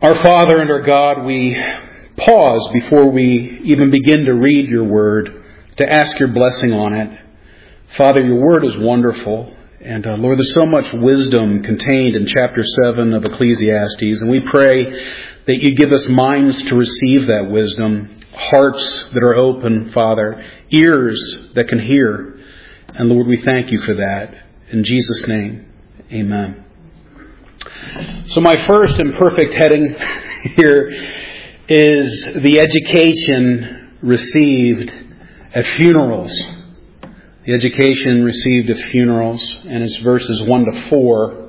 Our Father and our God, we pause before we even begin to read your word to ask your blessing on it. Father, your word is wonderful. And Lord, there's so much wisdom contained in chapter 7 of Ecclesiastes. And we pray that you give us minds to receive that wisdom, hearts that are open, Father, ears that can hear. And Lord, we thank you for that. In Jesus' name, amen. So my first imperfect heading here is the education received at funerals. The education received at funerals, and it's verses 1 to 4.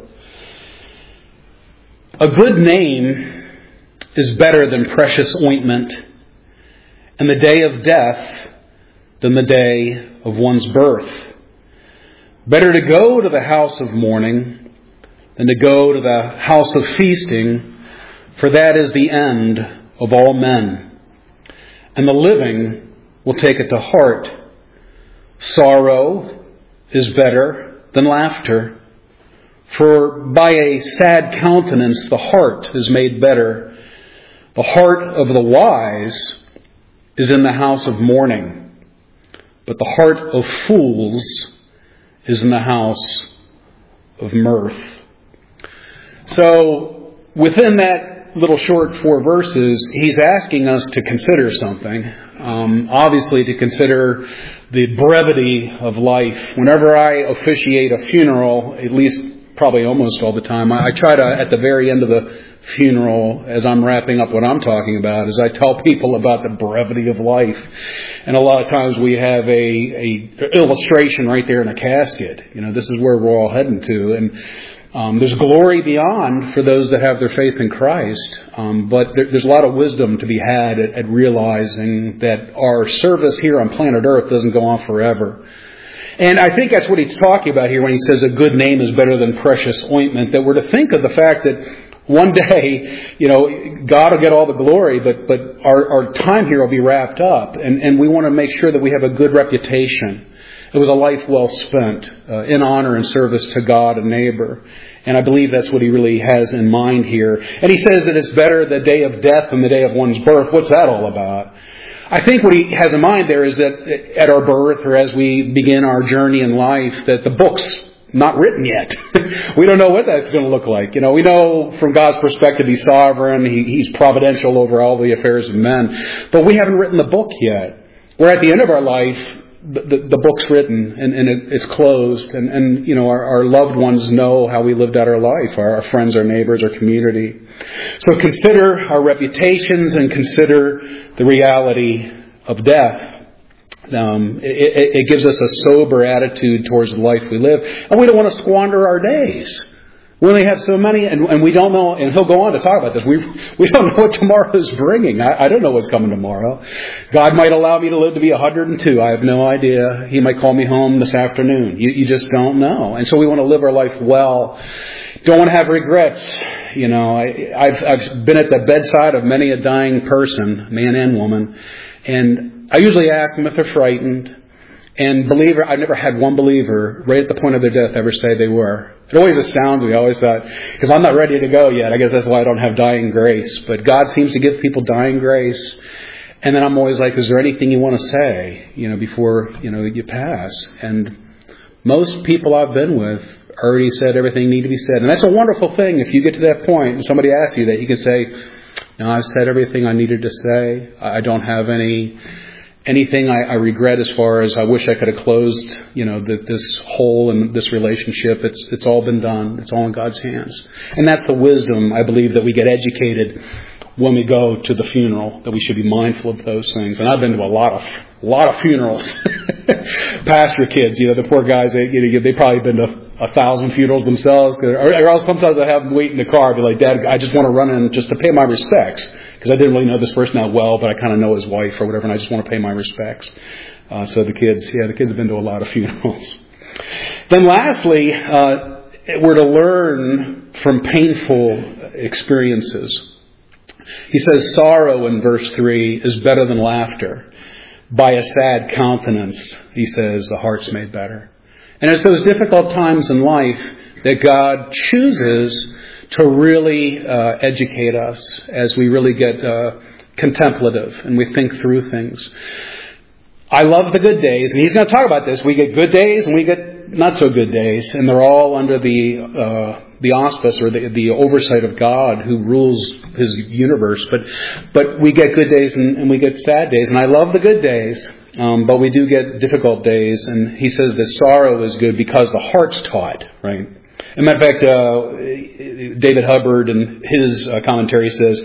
A good name is better than precious ointment, and the day of death than the day of one's birth. Better to go to the house of mourning than to go to the house of feasting, for that is the end of all men. And the living will take it to heart. Sorrow is better than laughter, for by a sad countenance the heart is made better. The heart of the wise is in the house of mourning, but the heart of fools is in the house of mirth. So, within that little short 4 verses, he's asking us to consider something. Obviously, to consider the brevity of life. Whenever I officiate a funeral, at least probably almost all the time, I try to, at the very end of the funeral, as I'm wrapping up what I'm talking about, is I tell people about the brevity of life. And a lot of times we have a illustration right there in a casket. You know, this is where we're all heading to. And there's glory beyond for those that have their faith in Christ. But there's a lot of wisdom to be had at realizing that our service here on planet Earth doesn't go on forever. And I think that's what he's talking about here when he says a good name is better than precious ointment. That we're to think of the fact that one day, you know, God will get all the glory, but our time here will be wrapped up. And we want to make sure that we have a good reputation. It was a life well spent in honor and service to God and neighbor. And I believe that's what he really has in mind here. And he says that it's better the day of death than the day of one's birth. What's that all about? I think what he has in mind there is that at our birth or as we begin our journey in life, that the book's not written yet. We don't know what that's going to look like. You know, we know from God's perspective He's sovereign. He's providential over all the affairs of men. But we haven't written the book yet. We're at the end of our life. The book's written and it's closed and you know our loved ones know how we lived out our life, our friends, our neighbors, our community. So consider our reputations and consider the reality of death. It gives us a sober attitude towards the life we live, and we don't want to squander our days. We only have so many, and we don't know, and he'll go on to talk about this, we don't know what tomorrow is bringing. I don't know what's coming tomorrow. God might allow me to live to be 102. I have no idea. He might call me home this afternoon. You just don't know. And so we want to live our life well. Don't want to have regrets. You know, I've been at the bedside of many a dying person, man and woman, and I usually ask them if they're frightened. And I never had one believer right at the point of their death ever say they were. It always astounds me. I always thought, because I'm not ready to go yet. I guess that's why I don't have dying grace. But God seems to give people dying grace. And then I'm always like, is there anything you want to say, you know, before, you know, you pass? And most people I've been with already said everything need to be said. And that's a wonderful thing. If you get to that point and somebody asks you that, you can say, no, I've said everything I needed to say. I don't have anything I regret as far as I wish I could have closed, you know, this hole in this relationship. It's all been done. It's all in God's hands. And that's the wisdom, I believe, that we get educated when we go to the funeral, that we should be mindful of those things. And I've been to a lot of funerals. Pastor kids, you know, the poor guys, they probably been to 1,000 funerals themselves. Or else sometimes I have them wait in the car. I'd be like, Dad, I just want to run in just to pay my respects. Because I didn't really know this person that well, but I kind of know his wife or whatever, and I just want to pay my respects. So the kids have been to a lot of funerals. Then lastly, we're to learn from painful experiences. He says sorrow in verse 3 is better than laughter. By a sad countenance, he says, the heart's made better. And it's those difficult times in life that God chooses to really educate us as we really get contemplative and we think through things. I love the good days, and he's going to talk about this. We get good days and we get not so good days, and they're all under the auspice or the oversight of God who rules His universe. But we get good days and we get sad days, and I love the good days, but we do get difficult days. And he says that sorrow is good because the heart's taught, right? As a matter of fact, David Hubbard in his commentary says,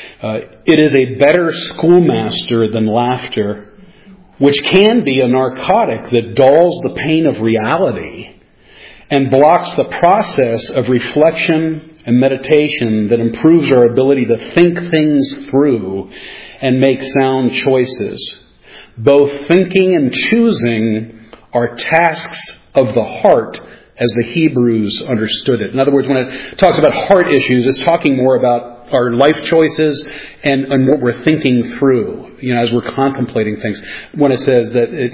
"It is a better schoolmaster than laughter, which can be a narcotic that dulls the pain of reality and blocks the process of reflection and meditation that improves our ability to think things through and make sound choices. Both thinking and choosing are tasks of the heart as the Hebrews understood it." In other words, when it talks about heart issues, it's talking more about our life choices and what we're thinking through, as we're contemplating things. When it says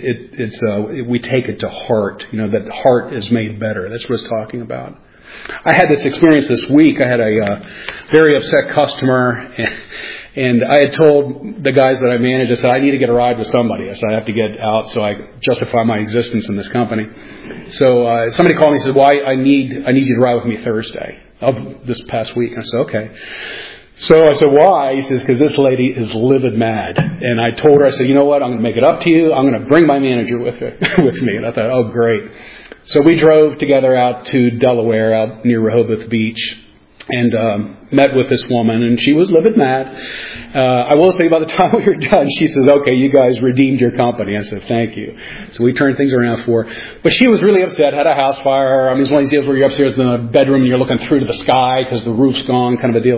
that we take it to heart, that heart is made better. That's what it's talking about. I had this experience this week. I had a very upset customer, and I had told the guys that I manage, I said, I need to get a ride with somebody. I said, I have to get out so I justify my existence in this company. So somebody called me and said, well, I need you to ride with me Thursday of this past week. And I said, okay. So I said, why? He says, because this lady is livid mad. And I told her, I said, you know what? I'm going to make it up to you. I'm going to bring my manager with me. And I thought, oh, great. So we drove together out to Delaware, out near Rehoboth Beach, and met with this woman, and she was livid mad. I will say by the time we were done, she says, okay, you guys redeemed your company. I said, thank you. So we turned things around for her. But she was really upset, had a house fire. It's one of these deals where you're upstairs in the bedroom and you're looking through to the sky because the roof's gone, kind of a deal.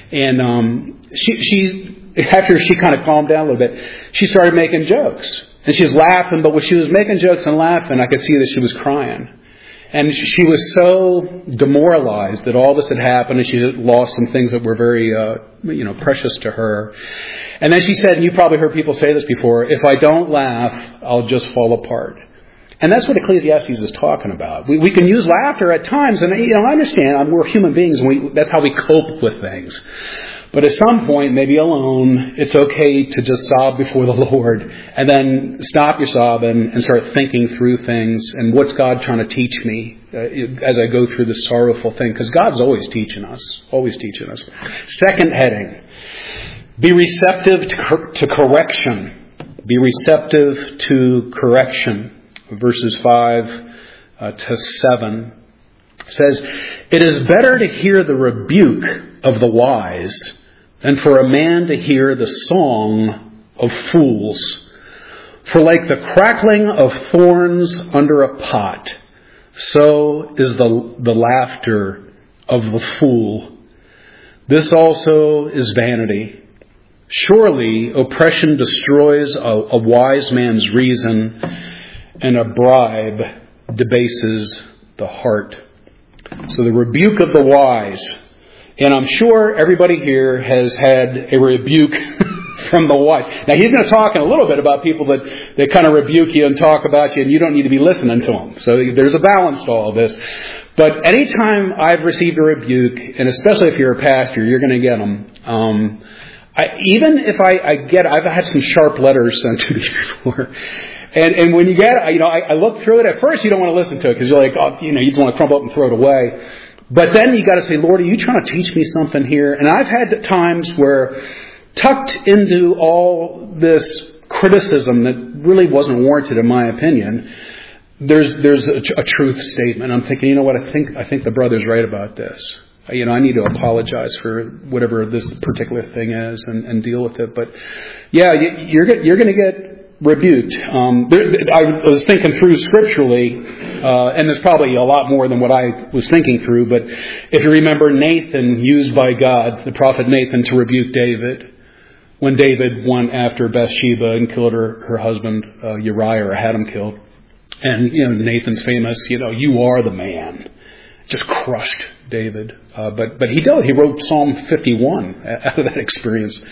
And she after she kind of calmed down a little bit, she started making jokes. And she was laughing, but when she was making jokes and laughing, I could see that she was crying. And she was so demoralized that all this had happened, and she had lost some things that were very, precious to her. And then she said, and you probably heard people say this before, if I don't laugh, I'll just fall apart. And that's what Ecclesiastes is talking about. We can use laughter at times, and I understand, we're human beings, and that's how we cope with things. But at some point, maybe alone, it's okay to just sob before the Lord and then stop your sobbing and start thinking through things and what's God trying to teach me as I go through this sorrowful thing. Because God's always teaching us, always teaching us. Second heading, be receptive to correction. Be receptive to correction. Verses 5 to 7 says, it is better to hear the rebuke of the wise than for a man to hear the song of fools. For like the crackling of thorns under a pot, so is the laughter of the fool. This also is vanity. Surely oppression destroys a wise man's reason, and a bribe debases the heart. So the rebuke of the wise. And I'm sure everybody here has had a rebuke from the wise. Now, he's going to talk in a little bit about people that kind of rebuke you and talk about you, and you don't need to be listening to them. So there's a balance to all this. But anytime I've received a rebuke, and especially if you're a pastor, you're going to get them. Even if I've had some sharp letters sent to me before. And when you get it, I look through it. At first, you don't want to listen to it because you're like, you just want to crumple up and throw it away. But then you got to say, Lord, are you trying to teach me something here? And I've had times where, tucked into all this criticism that really wasn't warranted, in my opinion, there's a truth statement. I'm thinking, you know what? I think the brother's right about this. I need to apologize for whatever this particular thing is and deal with it. But yeah, you're going to get rebuked. I was thinking through scripturally, and there's probably a lot more than what I was thinking through, but if you remember Nathan used by God, the prophet Nathan, to rebuke David, when David went after Bathsheba and killed her husband Uriah, or had him killed. And Nathan's famous, you are the man. Just crushed David. But he did. He wrote Psalm 51 out of that experience.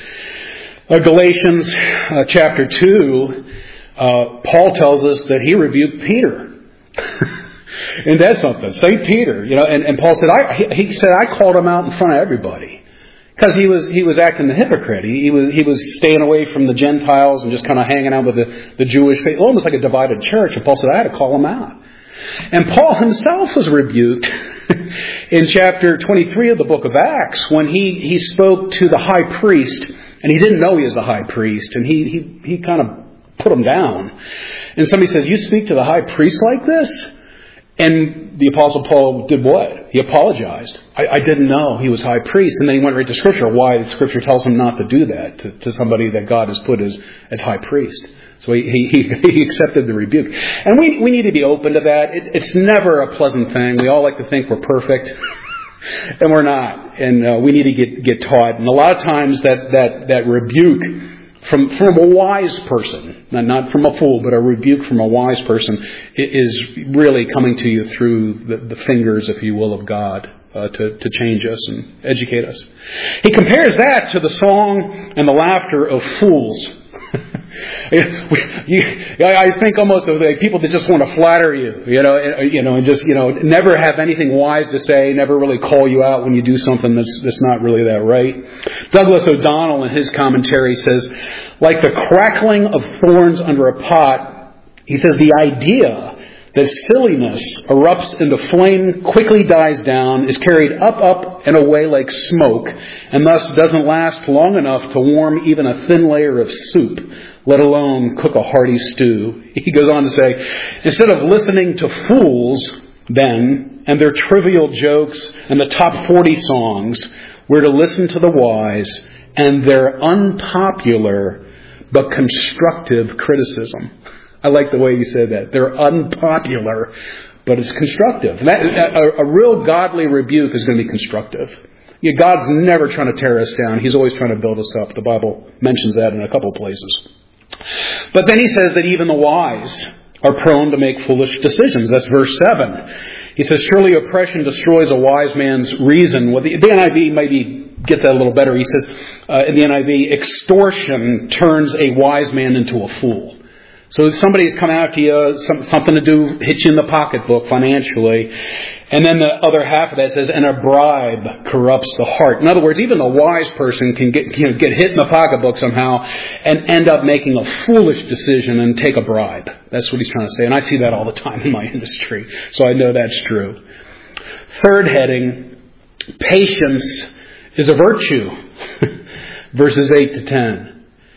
Galatians chapter 2, Paul tells us that he rebuked Peter. And that's something. St. Peter, and Paul said, he said, I called him out in front of everybody. Because he was acting the hypocrite. He was staying away from the Gentiles and just kind of hanging out with the Jewish faith, almost like a divided church. And Paul said, I had to call him out. And Paul himself was rebuked in chapter 23 of the book of Acts when he spoke to the high priest, and he didn't know he was the high priest, and he kind of put him down. And somebody says, you speak to the high priest like this? And the Apostle Paul did what? He apologized. I didn't know he was high priest. And then he went right to Scripture, why Scripture tells him not to do that to somebody that God has put as high priest. So he accepted the rebuke. And we need to be open to that. It's never a pleasant thing. We all like to think we're perfect. And we're not. And we need to get taught. And a lot of times that rebuke from a wise person, not from a fool, but a rebuke from a wise person, is really coming to you through the fingers, if you will, of God to change us and educate us. He compares that to the song and the laughter of fools. I think almost of the people that just want to flatter you, and just never have anything wise to say, never really call you out when you do something that's not really that right. Douglas O'Donnell in his commentary says, like the crackling of thorns under a pot, he says the idea that silliness erupts into flame, quickly dies down, is carried up, and away like smoke, and thus doesn't last long enough to warm even a thin layer of soup, let alone cook a hearty stew. He goes on to say, instead of listening to fools, then, and their trivial jokes and the top 40 songs, we're to listen to the wise and their unpopular but constructive criticism. I like the way you said that. They're unpopular, but it's constructive. And a real godly rebuke is going to be constructive. God's never trying to tear us down. He's always trying to build us up. The Bible mentions that in a couple of places. But then he says that even the wise are prone to make foolish decisions. That's verse 7. He says, surely oppression destroys a wise man's reason. Well, the NIV maybe gets that a little better. He says in the NIV, extortion turns a wise man into a fool. So if somebody's come out to you, something to do, hit you in the pocketbook financially. And then the other half of that says, and a bribe corrupts the heart. In other words, even a wise person can get hit in the pocketbook somehow and end up making a foolish decision and take a bribe. That's what he's trying to say. And I see that all the time in my industry. So I know that's true. Third heading, patience is a virtue. Verses 8 to 10.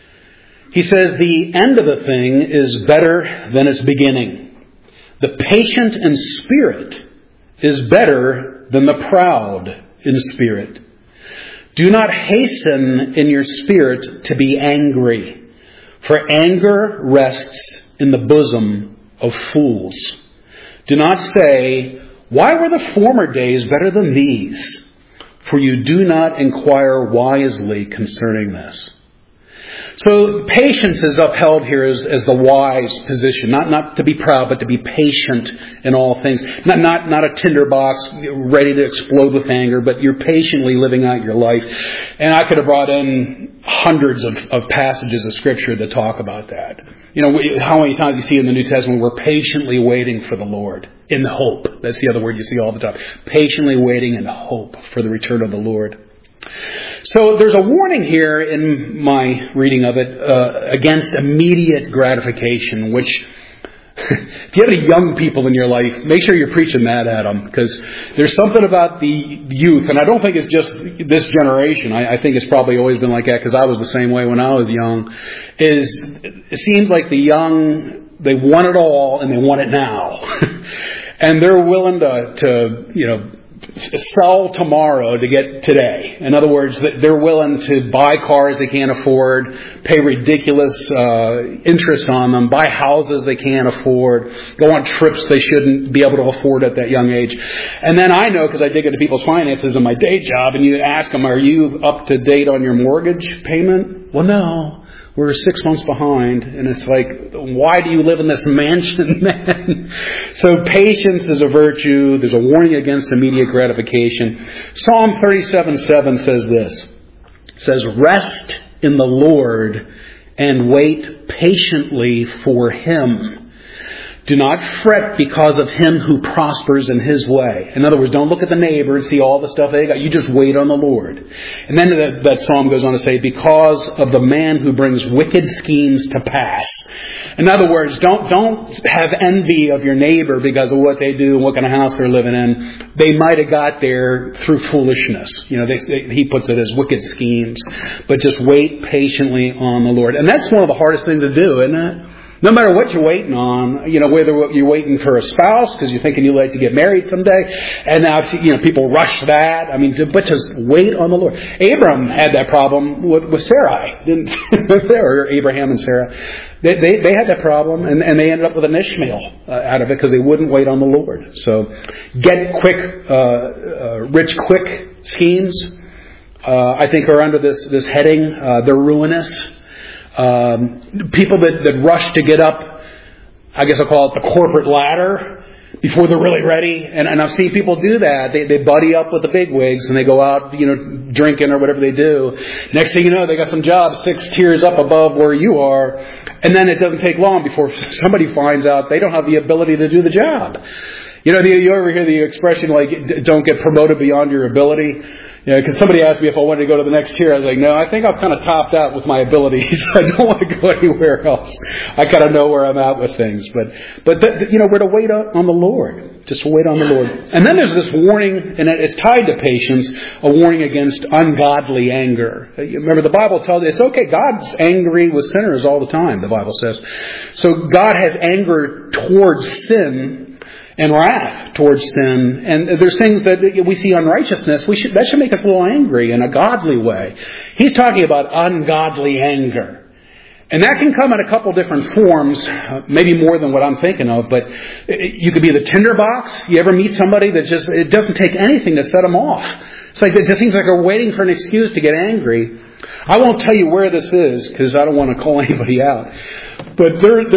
He says, the end of a thing is better than its beginning. The patient in spirit is better than the proud in spirit. Do not hasten in your spirit to be angry, for anger rests in the bosom of fools. Do not say, why were the former days better than these? For you do not inquire wisely concerning this. So patience is upheld here as the wise position. Not to be proud, but to be patient in all things. Not a tinderbox ready to explode with anger, but you're patiently living out your life. And I could have brought in hundreds of passages of Scripture that talk about that. How many times you see in the New Testament we're patiently waiting for the Lord in hope. That's the other word you see all the time. Patiently waiting in hope for the return of the Lord. So there's a warning here in my reading of it against immediate gratification, which if you have any young people in your life, make sure you're preaching that at them, because there's something about the youth, and I don't think it's just this generation. I think it's probably always been like that, because I was the same way when I was young. It seems like the young, they want it all and they want it now. And they're willing to sell tomorrow to get today. In other words, they're willing to buy cars they can't afford, pay ridiculous interest on them, buy houses they can't afford, go on trips they shouldn't be able to afford at that young age. And then I know, because I dig into people's finances in my day job, and you ask them, are you up to date on your mortgage payment? Well, no. We're 6 months behind. And it's like, why do you live in this mansion, man? So patience is a virtue. There's a warning against immediate gratification. Psalm 37:7 says this. It says, rest in the Lord and wait patiently for Him. Do not fret because of him who prospers in his way. In other words, don't look at the neighbor and see all the stuff they got. You just wait on the Lord. And then that psalm goes on to say, because of the man who brings wicked schemes to pass. In other words, don't have envy of your neighbor because of what they do and what kind of house they're living in. They might have got there through foolishness. He puts it as wicked schemes. But just wait patiently on the Lord. And that's one of the hardest things to do, isn't it? No matter what you're waiting on, whether you're waiting for a spouse because you're thinking you'd like to get married someday, and now people rush that. But just wait on the Lord. Abram had that problem with Sarai, didn't or Abraham and Sarah. They had that problem, and they ended up with an Ishmael out of it because they wouldn't wait on the Lord. So, get rich quick schemes. I think are under this heading. They're ruinous. People that rush to get up, I guess I'll call it the corporate ladder before they're really ready. And I've seen people do that. They buddy up with the bigwigs and they go out, drinking or whatever they do. Next thing you know, they got some job 6 tiers up above where you are. And then it doesn't take long before somebody finds out they don't have the ability to do the job. You ever hear the expression like, don't get promoted beyond your ability? Because somebody asked me if I wanted to go to the next tier. I was like, no, I think I've kind of topped out with my abilities. I don't want to go anywhere else. I kind of know where I'm at with things. But we're to wait on the Lord. Just wait on the Lord. And then there's this warning, and it's tied to patience, a warning against ungodly anger. Remember, the Bible tells us it's okay. God's angry with sinners all the time, the Bible says. So God has anger towards sin and wrath towards sin. And there's things that we see unrighteousness. That should make us a little angry in a godly way. He's talking about ungodly anger. And that can come in a couple different forms, maybe more than what I'm thinking of. But you could be the tinderbox. You ever meet somebody that it doesn't take anything to set them off? It's like it just seems like they're waiting for an excuse to get angry. I won't tell you where this is because I don't want to call anybody out. But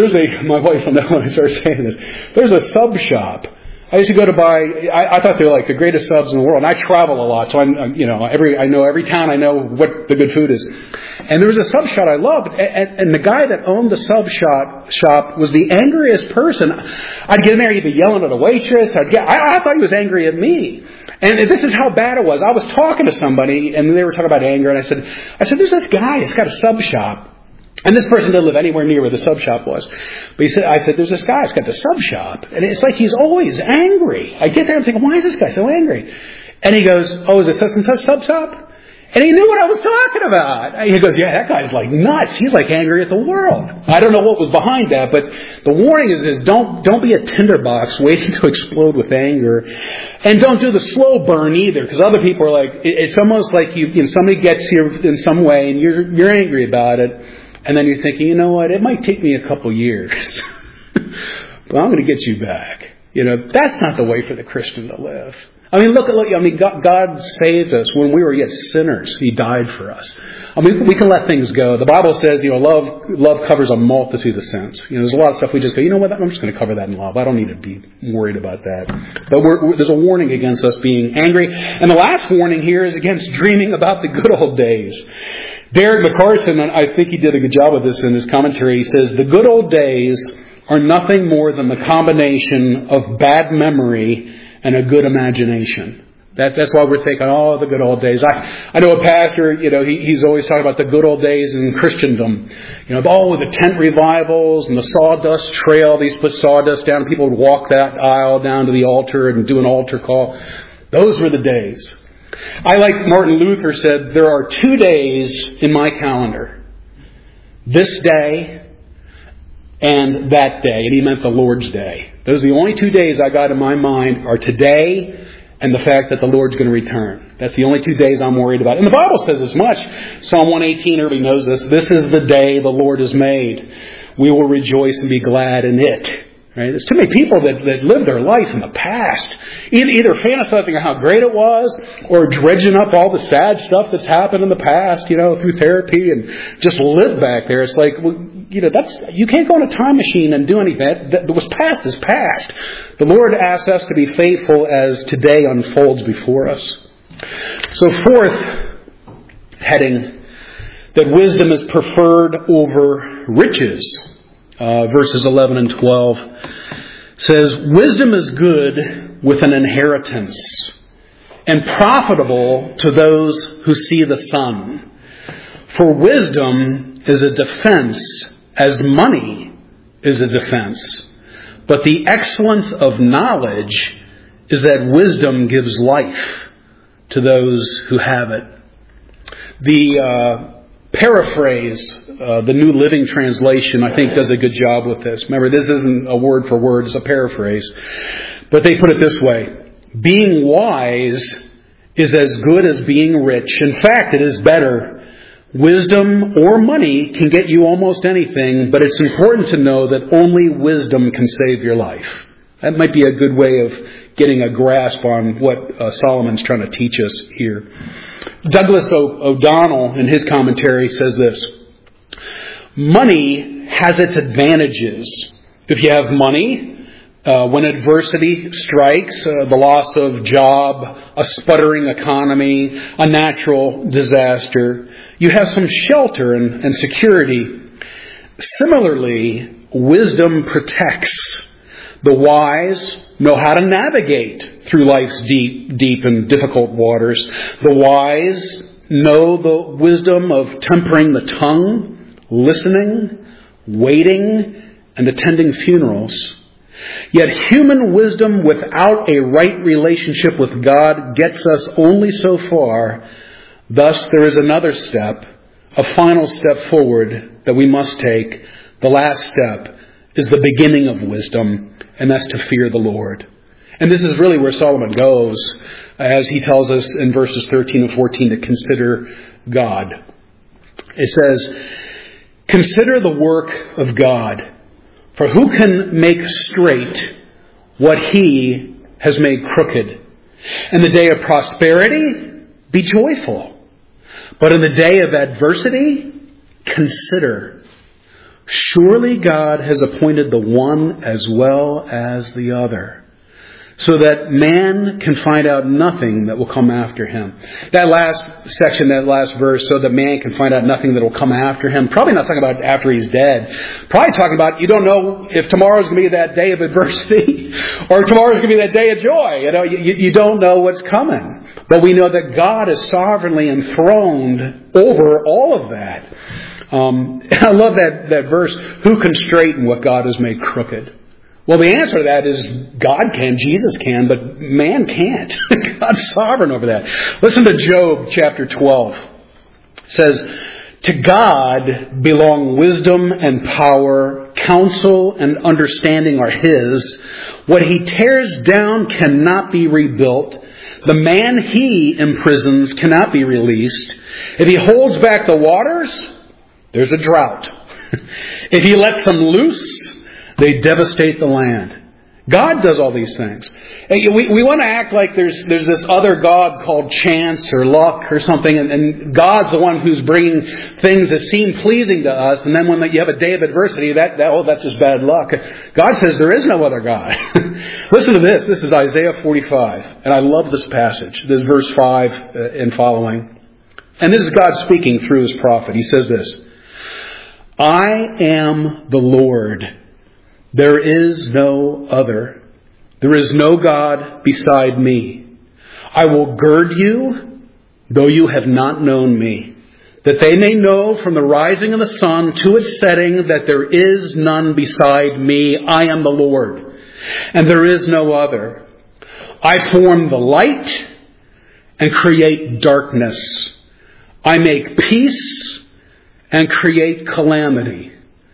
my wife will know when I start saying this. There's a sub shop. I used to go to buy. I thought they were like the greatest subs in the world. And I travel a lot, so I know every town. I know what the good food is. And there was a sub shop I loved, and the guy that owned the sub shop was the angriest person. I'd get in there, he'd be yelling at a waitress. I thought he was angry at me. And this is how bad it was. I was talking to somebody, and they were talking about anger, and I said, there's this guy. He's got a sub shop. And this person didn't live anywhere near where the sub shop was. But I said, there's this guy that's got the sub shop. And it's like he's always angry. I get there and think, why is this guy so angry? And he goes, oh, is it such and such sub shop? And he knew what I was talking about. He goes, yeah, that guy's like nuts. He's like angry at the world. I don't know what was behind that, but the warning is don't be a tinderbox waiting to explode with anger. And don't do the slow burn either, because other people are like, it's almost like somebody gets you in some way and you're angry about it. And then you're thinking, you know what, it might take me a couple years, but I'm going to get you back. That's not the way for the Christian to live. God saved us when we were yet sinners. He died for us. We can let things go. The Bible says, love covers a multitude of sins. There's a lot of stuff we just go, you know what, I'm just going to cover that in love. I don't need to be worried about that. But there's a warning against us being angry. And the last warning here is against dreaming about the good old days. Derek McCarson, I think he did a good job of this in his commentary. He says, the good old days are nothing more than the combination of bad memory and a good imagination. That's why we're thinking, the good old days. I know a pastor, he's always talking about the good old days in Christendom. With the tent revivals and the sawdust trail. They used to put sawdust down and people would walk that aisle down to the altar and do an altar call. Those were the days. I, like Martin Luther said, there are 2 days in my calendar. This day and that day. And he meant the Lord's Day. Those are the only 2 days I got in my mind are today and the fact that the Lord's going to return. That's the only 2 days I'm worried about. And the Bible says as much. Psalm 118, everybody knows this. This is the day the Lord has made. We will rejoice and be glad in it. Right? There's too many people that live their life in the past, either fantasizing how great it was or dredging up all the sad stuff that's happened in the past, through therapy and just live back there. It's like, you can't go in a time machine and do anything. That was past is past. The Lord asks us to be faithful as today unfolds before us. So fourth heading, that wisdom is preferred over riches. verses 11 and 12, says, "Wisdom is good with an inheritance, and profitable to those who see the sun. For wisdom is a defense, as money is a defense. But the excellence of knowledge is that wisdom gives life to those who have it." The paraphrase, the New Living Translation, I think does a good job with this. Remember, this isn't a word for word, it's a paraphrase. But they put it this way: being wise is as good as being rich. In fact, it is better. Wisdom or money can get you almost anything, but it's important to know that only wisdom can save your life. That might be a good way of getting a grasp on what Solomon's trying to teach us here. Douglas O'Donnell, in his commentary, says this: "Money has its advantages. If you have money, when adversity strikes, the loss of job, a sputtering economy, a natural disaster, you have some shelter and security. Similarly, wisdom protects. The wise know how to navigate through life's deep and difficult waters. The wise know the wisdom of tempering the tongue, listening, waiting, and attending funerals. Yet human wisdom without a right relationship with God gets us only so far. Thus, there is another step, a final step forward that we must take. The last step is the beginning of wisdom, and that's to fear the Lord." And this is really where Solomon goes, as he tells us in verses 13 and 14 to consider God. It says, "Consider the work of God, for who can make straight what he has made crooked? In the day of prosperity, be joyful. But in the day of adversity, consider. Surely God has appointed the one as well as the other, so that man can find out nothing that will come after him." That last section, that last verse, "so that man can find out nothing that will come after him," probably not talking about after he's dead. Probably talking about you don't know if tomorrow's going to be that day of adversity or tomorrow's going to be that day of joy. You don't know what's coming. But we know that God is sovereignly enthroned over all of that. I love that verse, "Who can straighten what God has made crooked?" Well, the answer to that is God can, Jesus can, but man can't. God's sovereign over that. Listen to Job chapter 12. It says, "To God belong wisdom and power, counsel and understanding are His. What He tears down cannot be rebuilt. The man He imprisons cannot be released. If He holds back the waters, there's a drought. If He lets them loose, they devastate the land." God does all these things. We want to act like there's this other God called chance or luck or something, and God's the one who's bringing things that seem pleasing to us, and then when you have a day of adversity, that's just bad luck. God says there is no other God. Listen to this. This is Isaiah 45, and I love this passage. This is verse 5 and following. And this is God speaking through His prophet. He says this: "I am the Lord. There is no other. There is no God beside me. I will gird you, though you have not known me, that they may know from the rising of the sun to its setting that there is none beside me. I am the Lord, and there is no other. I form the light and create darkness. I make peace and create calamity.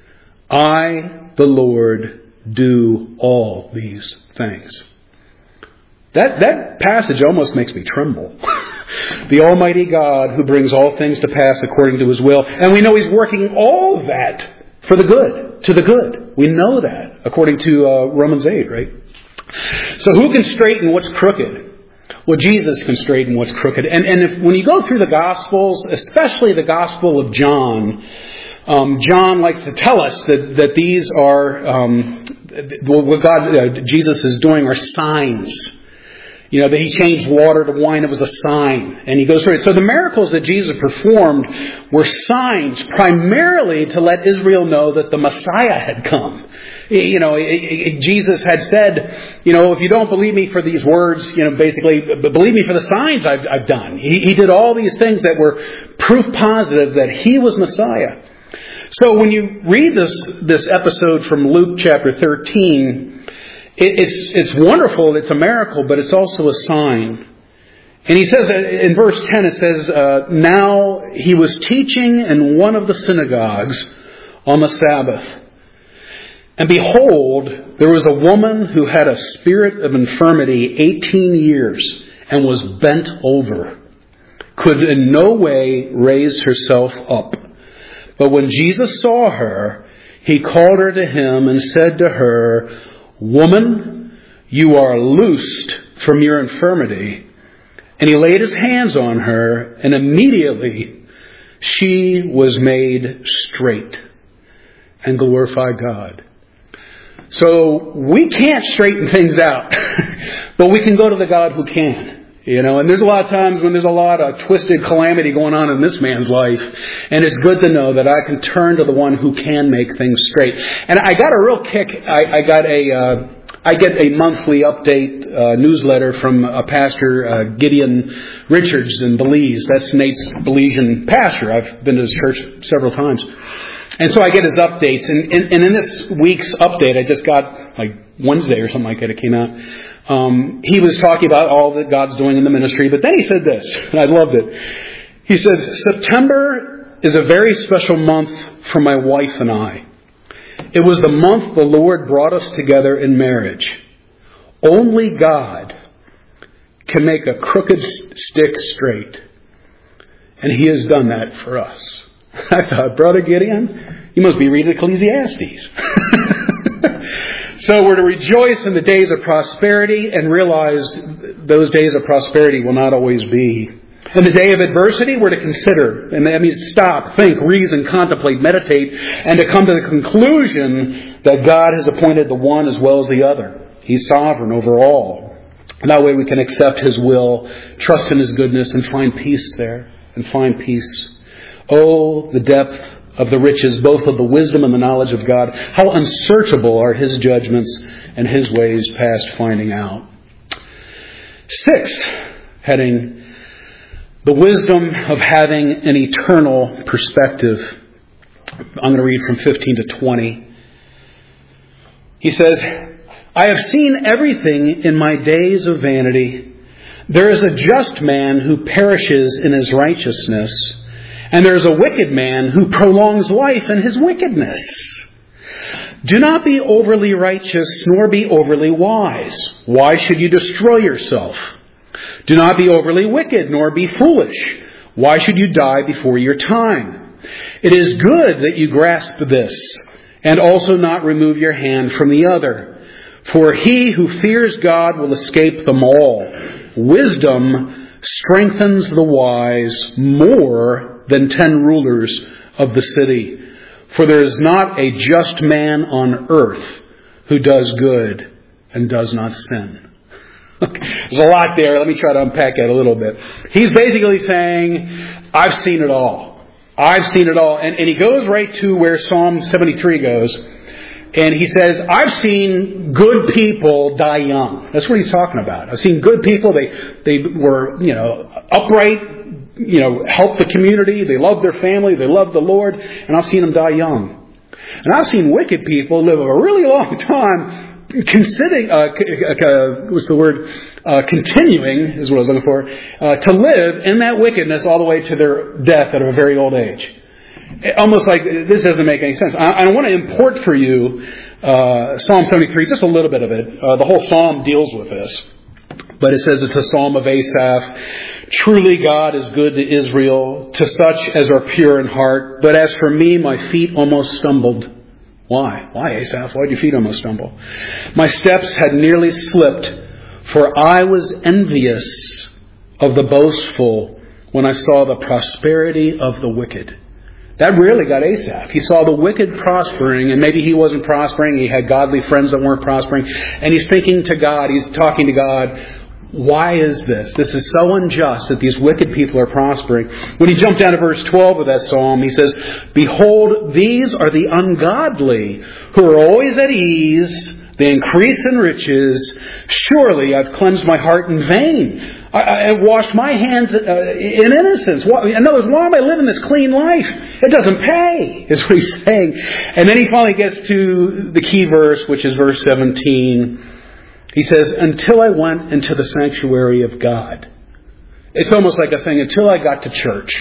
I, the Lord, do all these things." That passage almost makes me tremble. The Almighty God who brings all things to pass according to His will. And we know He's working all of that for the good, to the good. We know that according to Romans 8, right? So who can straighten what's crooked? Well, Jesus can straighten what's crooked. And when you go through the Gospels, especially the Gospel of John, John likes to tell us that these are what Jesus is doing are signs. That he changed water to wine, it was a sign. And he goes through it. So the miracles that Jesus performed were signs primarily to let Israel know that the Messiah had come. Jesus had said, if you don't believe me for these words, basically, believe me for the signs I've done. He did all these things that were proof positive that he was Messiah. So when you read this episode from Luke chapter 13, it's wonderful, it's a miracle, but it's also a sign. And he says, in verse 10, it says, now he was teaching in one of the synagogues on the Sabbath. And behold, there was a woman who had a spirit of infirmity 18 years and was bent over, could in no way raise herself up. But when Jesus saw her, he called her to him and said to her, Woman, you are loosed from your infirmity. And he laid his hands on her, and immediately she was made straight and glorified God. So we can't straighten things out, but we can go to the God who can. And there's a lot of times when there's a lot of twisted calamity going on in this man's life, and it's good to know that I can turn to the one who can make things straight. And I got a real kick. I get a monthly update newsletter from a pastor, Gideon Richards in Belize. That's Nate's Belizean pastor. I've been to his church several times. And so I get his updates. And in this week's update, I just got like Wednesday or something like that, it came out. He was talking about all that God's doing in the ministry. But then he said this, and I loved it. He says, September is a very special month for my wife and I. It was the month the Lord brought us together in marriage. Only God can make a crooked stick straight. And He has done that for us. I thought, Brother Gideon, you must be reading Ecclesiastes. So we're to rejoice in the days of prosperity and realize those days of prosperity will not always be. In the day of adversity, we're to consider, and that means stop, think, reason, contemplate, meditate, and to come to the conclusion that God has appointed the one as well as the other. He's sovereign over all. And that way we can accept His will, trust in His goodness, and find peace there, and find peace. Oh, the depth of the riches, both of the wisdom and the knowledge of God. How unsearchable are His judgments and His ways past finding out. 6th heading, the wisdom of having an eternal perspective. I'm going to read from 15 to 20. He says, I have seen everything in my days of vanity. There is a just man who perishes in his righteousness, and there is a wicked man who prolongs life in his wickedness. Do not be overly righteous, nor be overly wise. Why should you destroy yourself? Do not be overly wicked, nor be foolish. Why should you die before your time? It is good that you grasp this, and also not remove your hand from the other. For he who fears God will escape them all. Wisdom strengthens the wise more than 10 rulers of the city. For there is not a just man on earth who does good and does not sin. There's a lot there. Let me try to unpack that a little bit. He's basically saying, I've seen it all. I've seen it all. And he goes right to where Psalm 73 goes. And he says, I've seen good people die young. That's what he's talking about. I've seen good people. They were, upright, helped the community. They loved their family. They loved the Lord. And I've seen them die young. And I've seen wicked people live a really long time, continuing is what I was looking for, to live in that wickedness all the way to their death at a very old age. Almost like this doesn't make any sense. I want to import for you Psalm 73, just a little bit of it. The whole psalm deals with this. But it says it's a psalm of Asaph. Truly God is good to Israel, to such as are pure in heart. But as for me, my feet almost stumbled. Why? Why, Asaph? Why did your feet almost stumble? My steps had nearly slipped, for I was envious of the boastful when I saw the prosperity of the wicked. That really got Asaph. He saw the wicked prospering, and maybe he wasn't prospering. He had godly friends that weren't prospering. And he's thinking to God, he's talking to God, Why is this? This is so unjust that these wicked people are prospering. When you jump down to verse 12 of that psalm, he says, "Behold, these are the ungodly, who are always at ease. They increase in riches. Surely I've cleansed my heart in vain. I've washed my hands in innocence." In other words, why am I living this clean life? It doesn't pay, is what he's saying. And then he finally gets to the key verse, which is verse 17. He says, "Until I went into the sanctuary of God." It's almost like a saying, until I got to church.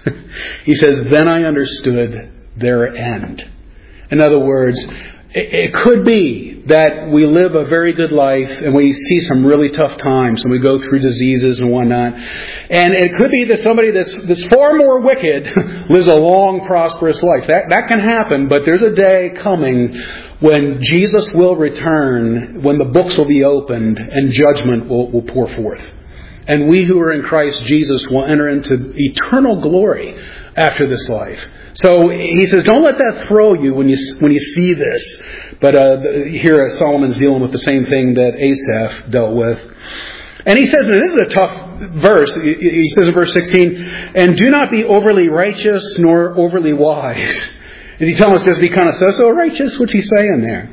He says, "Then I understood their end." In other words, it could be that we live a very good life and we see some really tough times and we go through diseases and whatnot. And it could be that somebody that's far more wicked lives a long, prosperous life. That can happen, but there's a day coming when Jesus will return, when the books will be opened and judgment will pour forth. And we who are in Christ Jesus will enter into eternal glory after this life. So he says, don't let that throw you when you see this. But here Solomon's dealing with the same thing that Asaph dealt with. And he says, and this is a tough verse, he says in verse 16, "And do not be overly righteous nor overly wise." Is he telling us just be kind of so righteous? What's he saying there?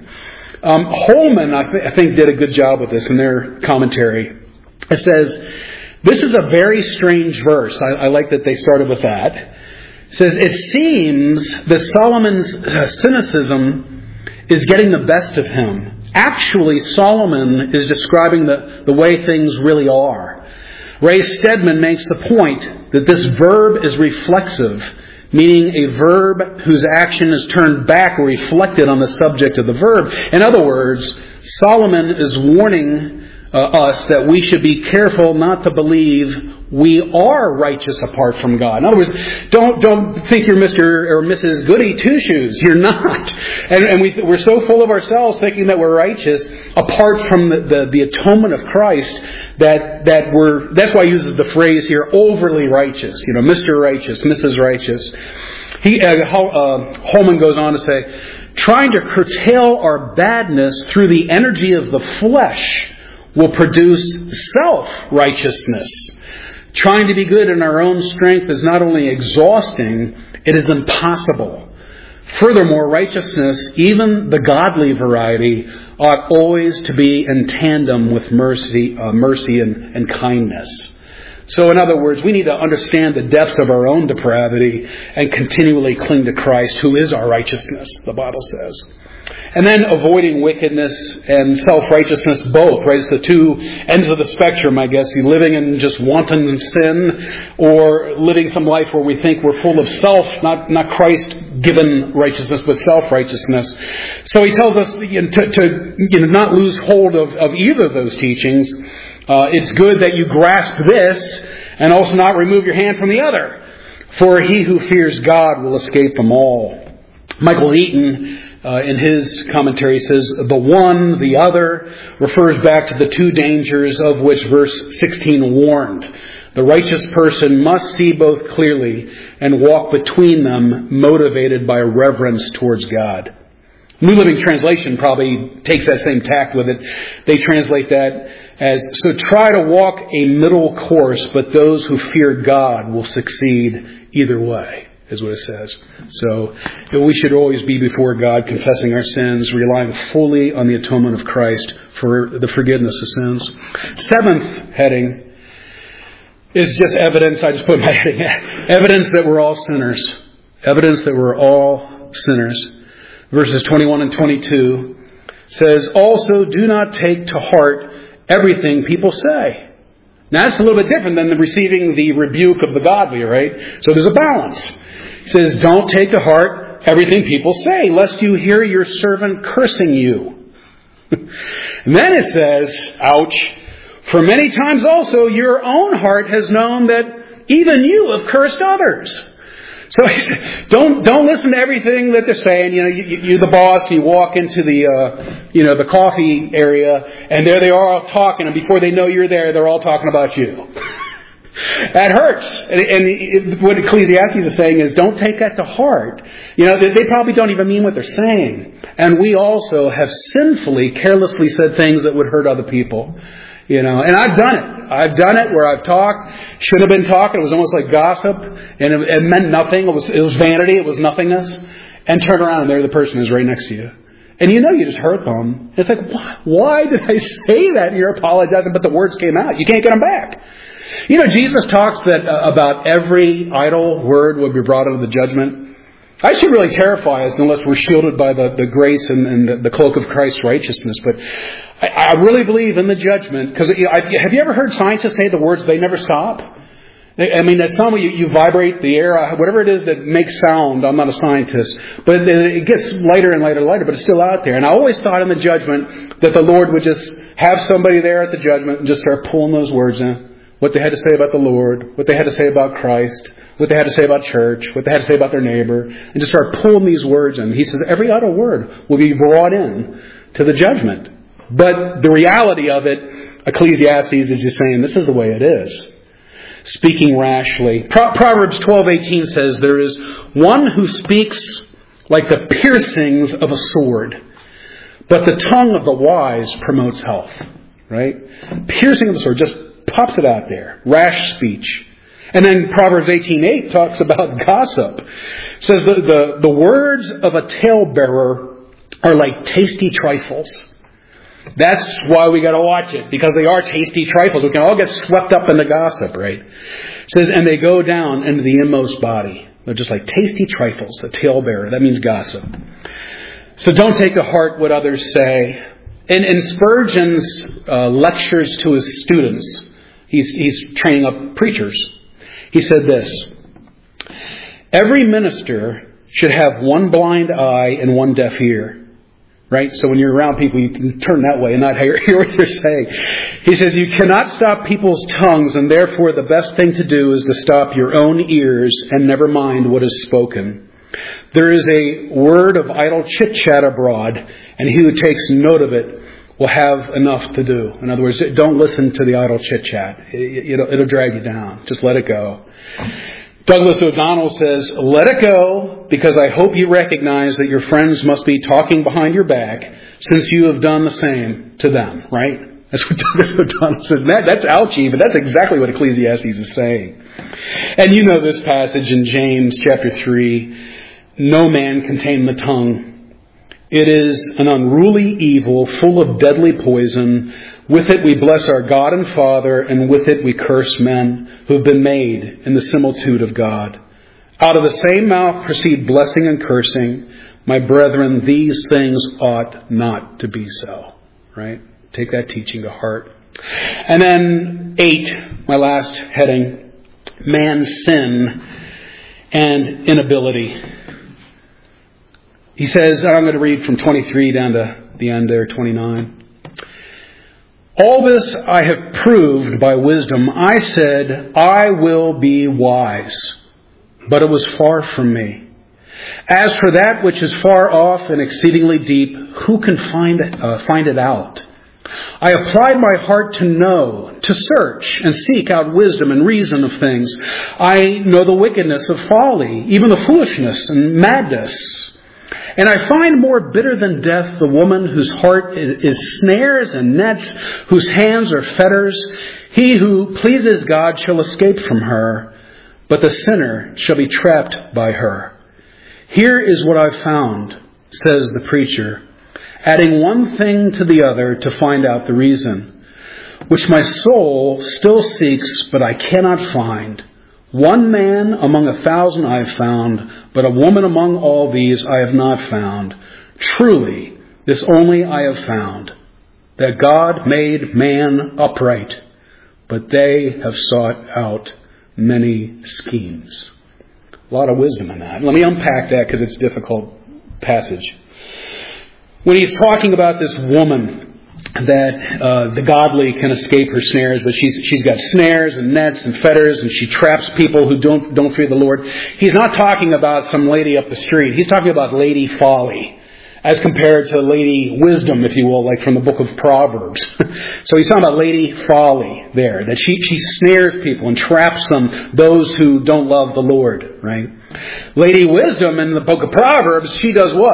Holman, I think, did a good job with this in their commentary. It says, this is a very strange verse. I like that they started with that. It says, it seems that Solomon's cynicism is getting the best of him. Actually, Solomon is describing the way things really are. Ray Stedman makes the point that this verb is reflexive, meaning a verb whose action is turned back or reflected on the subject of the verb. In other words, Solomon is warning us that we should be careful not to believe we are righteous apart from God. In other words, don't think you're Mr. or Mrs. Goody Two-Shoes. You're not. And we're so full of ourselves thinking that we're righteous apart from the atonement of Christ that's why he uses the phrase here, overly righteous. Mr. Righteous, Mrs. Righteous. Holman goes on to say, trying to curtail our badness through the energy of the flesh will produce self-righteousness. Trying to be good in our own strength is not only exhausting, it is impossible. Furthermore, righteousness, even the godly variety, ought always to be in tandem with mercy and kindness. So in other words, we need to understand the depths of our own depravity and continually cling to Christ, who is our righteousness, the Bible says. And then avoiding wickedness and self-righteousness both, right? It's the two ends of the spectrum, I guess. You're living in just wanton sin or living some life where we think we're full of self, not Christ-given righteousness, but self-righteousness. So he tells us to not lose hold of either of those teachings. It's good that you grasp this and also not remove your hand from the other. For he who fears God will escape them all. Michael Eaton, in his commentary, says, the one, the other, refers back to the two dangers of which verse 16 warned. The righteous person must see both clearly and walk between them, motivated by reverence towards God. New Living Translation probably takes that same tact with it. They translate that as, so try to walk a middle course, but those who fear God will succeed either way, is what it says. So we should always be before God, confessing our sins, relying fully on the atonement of Christ for the forgiveness of sins. Seventh heading is just evidence. I just put my heading. Evidence that we're all sinners. Evidence that we're all sinners. Verses 21 and 22 says, also do not take to heart everything people say. Now that's a little bit different than receiving the rebuke of the godly, right? So there's a balance. He says, don't take to heart everything people say, lest you hear your servant cursing you. And then it says, ouch, for many times also your own heart has known that even you have cursed others. So he said, don't listen to everything that they're saying. You're the boss. You walk into the coffee area, and there they are all talking. And before they know you're there, they're all talking about you. That hurts. And what Ecclesiastes is saying is, don't take that to heart. They probably don't even mean what they're saying. And we also have sinfully, carelessly said things that would hurt other people. And I've done it. I've done it where I've talked, should have been talking. It was almost like gossip, and it meant nothing. It was vanity. It was nothingness. And turn around, and there the person is right next to you. And you just hurt them. It's like, why did I say that? And you're apologizing, but the words came out. You can't get them back. Jesus talks about every idle word will be brought into the judgment. That should really terrify us unless we're shielded by the grace and the cloak of Christ's righteousness. But I really believe in the judgment. Because have you ever heard scientists say the words, they never stop? At some you vibrate the air, whatever it is that makes sound. I'm not a scientist. But it gets lighter and lighter and lighter, but it's still out there. And I always thought in the judgment that the Lord would just have somebody there at the judgment and just start pulling those words in. What they had to say about the Lord, what they had to say about Christ, what they had to say about church, what they had to say about their neighbor, and just start pulling these words in. He says every idle word will be brought in to the judgment. But the reality of it, Ecclesiastes is just saying this is the way it is. Speaking rashly. Proverbs 12:18 says, there is one who speaks like the piercings of a sword, but the tongue of the wise promotes health. Right? Piercing of the sword just pops it out there. Rash speech. And then Proverbs 18:8 talks about gossip. It says the words of a talebearer are like tasty trifles. That's why we got to watch it, because they are tasty trifles. We can all get swept up in the gossip, right? It says, and they go down into the inmost body. They're just like tasty trifles, a talebearer. That means gossip. So don't take to heart what others say. In Spurgeon's lectures to his students, he's training up preachers. He said this: every minister should have one blind eye and one deaf ear. Right? So when you're around people, you can turn that way and not hear what they're saying. He says, you cannot stop people's tongues, and therefore the best thing to do is to stop your own ears and never mind what is spoken. There is a word of idle chit-chat abroad, and he who takes note of it will have enough to do. In other words, don't listen to the idle chit-chat. It'll drag you down. Just let it go. Douglas O'Donnell says, let it go, because I hope you recognize that your friends must be talking behind your back, since you have done the same to them, right? That's what Douglas O'Donnell says. That's ouchy, but that's exactly what Ecclesiastes is saying. And you know this passage in James chapter 3, no man can tame the tongue. It is an unruly evil, full of deadly poison. With it we bless our God and Father, and with it we curse men who have been made in the similitude of God. Out of the same mouth proceed blessing and cursing. My brethren, these things ought not to be so. Right? Take that teaching to heart. And then 8, my last heading, man's sin and inability. He says, I'm going to read from 23 down to the end there, 29. All this I have proved by wisdom. I said, I will be wise, but it was far from me. As for that which is far off and exceedingly deep, who can find it out? I applied my heart to know, to search and seek out wisdom and reason of things. I know the wickedness of folly, even the foolishness and madness. And I find more bitter than death the woman whose heart is snares and nets, whose hands are fetters. He who pleases God shall escape from her, but the sinner shall be trapped by her. Here is what I've found, says the preacher, adding one thing to the other to find out the reason, which my soul still seeks, but I cannot find. One man among 1,000 I have found, but a woman among all these I have not found. Truly, this only I have found, that God made man upright, but they have sought out many schemes. A lot of wisdom in that. Let me unpack that because it's a difficult passage. When he's talking about this woman, that the godly can escape her snares, but she's got snares and nets and fetters, and she traps people who don't fear the Lord. He's not talking about some lady up the street. He's talking about Lady Folly, as compared to Lady Wisdom, if you will, like from the book of Proverbs. So he's talking about Lady Folly there, that she snares people and traps those who don't love the Lord, right? Lady Wisdom in the book of Proverbs, she does what?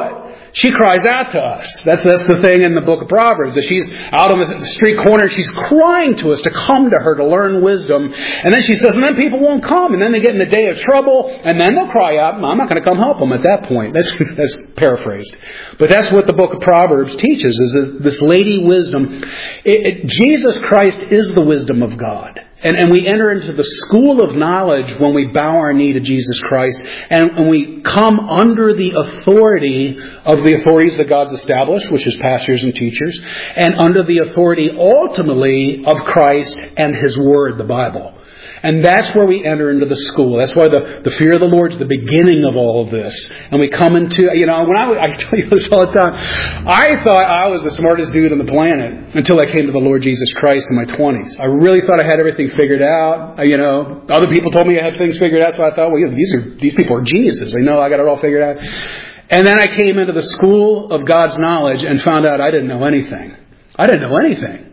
She cries out to us. That's the thing in the book of Proverbs, that she's out on the street corner, she's crying to us to come to her to learn wisdom. And then she says, and then people won't come, and then they get in the day of trouble, and then they'll cry out, I'm not going to come help them at that point. That's paraphrased. But that's what the book of Proverbs teaches, is this lady wisdom. Jesus Christ is the wisdom of God. And we enter into the school of knowledge when we bow our knee to Jesus Christ, and we come under the authority of the authorities that God's established, which is pastors and teachers, and under the authority ultimately of Christ and His Word, the Bible. And that's where we enter into the school. That's why the fear of the Lord is the beginning of all of this. And we come into, when I tell you this all the time, I thought I was the smartest dude on the planet until I came to the Lord Jesus Christ in my 20s. I really thought I had everything figured out. Other people told me I had things figured out, so I thought, these people are geniuses. They know I got it all figured out. And then I came into the school of God's knowledge and found out I didn't know anything. I didn't know anything.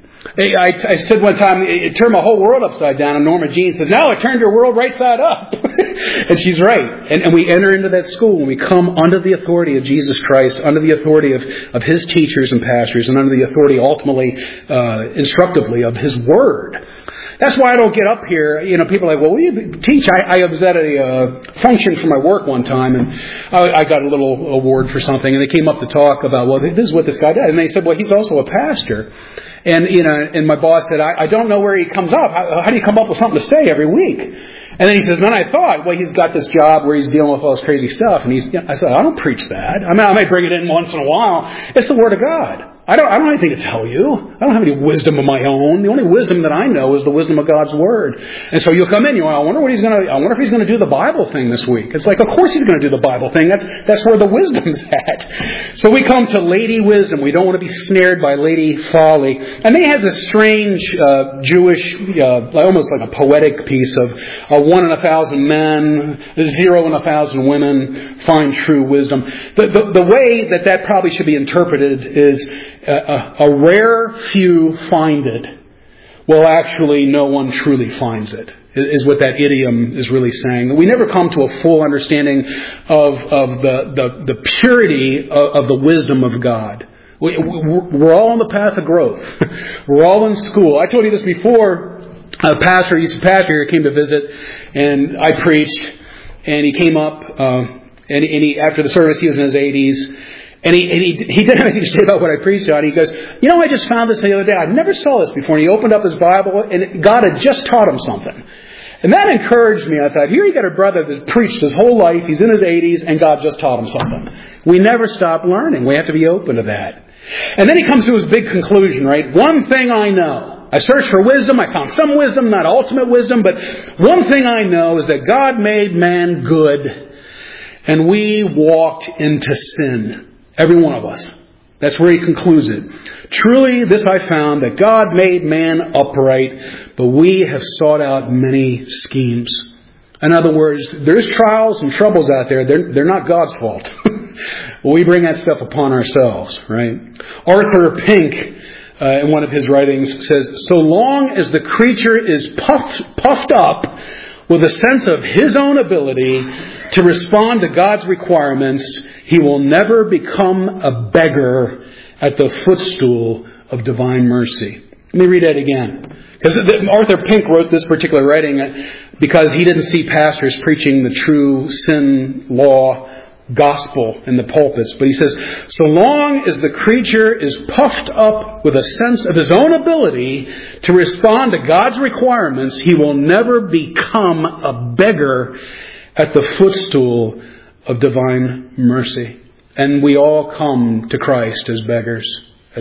I said one time, it turned my whole world upside down, and Norma Jean says, no, it turned your world right side up. And she's right. And we enter into that school, and we come under the authority of Jesus Christ, under the authority of His teachers and pastors, and under the authority ultimately, instructively, of His Word. That's why I don't get up here. People are like, well, what do you teach? I was at a function for my work one time, and I got a little award for something, and they came up to talk about, well, this is what this guy does. And they said, well, he's also a pastor. And my boss said, I don't know where he comes up. How do you come up with something to say every week? And then he says, then I thought, well, he's got this job where he's dealing with all this crazy stuff. And I said, I don't preach that. I might bring it in once in a while. It's the Word of God. I don't have anything to tell you. I don't have any wisdom of my own. The only wisdom that I know is the wisdom of God's Word. And so you'll come in, I wonder if he's going to do the Bible thing this week. It's like, of course he's going to do the Bible thing. That's where the wisdom's at. So we come to Lady Wisdom. We don't want to be snared by Lady Folly. And they have this strange Jewish, almost like a poetic piece of 1 in 1,000 men, 0 in 1,000 women find true wisdom. The way that probably should be interpreted is, a rare few find it, while actually no one truly finds it, is what that idiom is really saying. We never come to a full understanding of the purity of the wisdom of God. We're all on the path of growth. We're all in school. I told you this before. A pastor, youth pastor here, came to visit, and I preached, and he came up, and he after the service, he was in his 80s. And he didn't have anything to say about what I preached on. He goes, I just found this the other day. I never saw this before. And he opened up his Bible, and God had just taught him something. And that encouraged me. I thought, here you got a brother that preached his whole life. He's in his 80s, and God just taught him something. We never stop learning. We have to be open to that. And then he comes to his big conclusion, right? One thing I know. I searched for wisdom. I found some wisdom, not ultimate wisdom. But one thing I know is that God made man good, and we walked into sin. Every one of us. That's where he concludes it. Truly, this I found, that God made man upright, but we have sought out many schemes. In other words, there's trials and troubles out there. They're not God's fault. We bring that stuff upon ourselves, right? Arthur Pink, in one of his writings, says, so long as the creature is puffed up with a sense of his own ability to respond to God's requirements, he will never become a beggar at the footstool of divine mercy. Let me read that again. Because Arthur Pink wrote this particular writing because he didn't see pastors preaching the true sin law gospel in the pulpits. But he says, so long as the creature is puffed up with a sense of his own ability to respond to God's requirements, he will never become a beggar at the footstool of divine mercy. And we all come to Christ as beggars.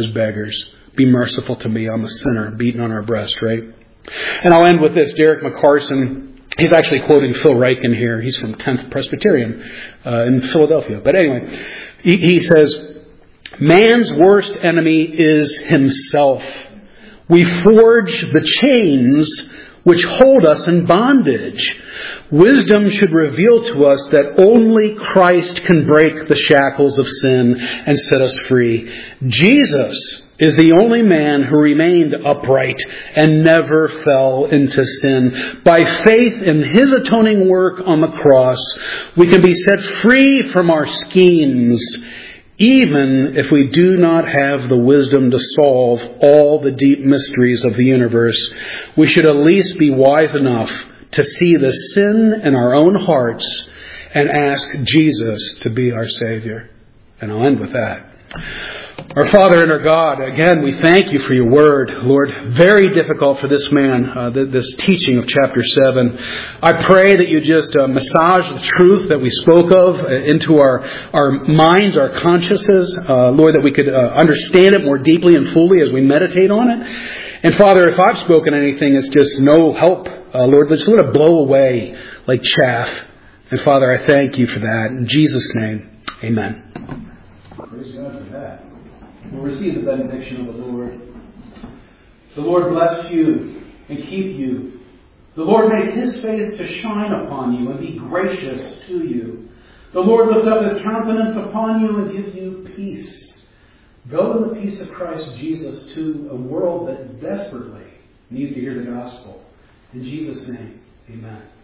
Be merciful to me, I'm a sinner, beaten on our breast, right? And I'll end with this. Derek McCarson, he's actually quoting Phil Ryken here. He's from 10th Presbyterian in Philadelphia. But anyway, he says, man's worst enemy is himself. We forge the chains which hold us in bondage. Wisdom should reveal to us that only Christ can break the shackles of sin and set us free. Jesus is the only man who remained upright and never fell into sin. By faith in His atoning work on the cross, we can be set free from our schemes Even if we do not have the wisdom to solve all the deep mysteries of the universe, we should at least be wise enough to see the sin in our own hearts and ask Jesus to be our Savior. And I'll end with that. Our Father and our God, again, we thank you for your word, Lord. Very difficult for this man, this teaching of chapter 7. I pray that you just massage the truth that we spoke of into our minds, our consciences, Lord, that we could understand it more deeply and fully as we meditate on it. And Father, if I've spoken anything that's just no help, Lord, let's let it blow away like chaff. And Father, I thank you for that. In Jesus' name, amen. Praise God for that. We'll receive the benediction of the Lord. The Lord bless you and keep you. The Lord make His face to shine upon you and be gracious to you. The Lord lift up His countenance upon you and give you peace. Go in the peace of Christ Jesus to a world that desperately needs to hear the gospel. In Jesus' name, amen.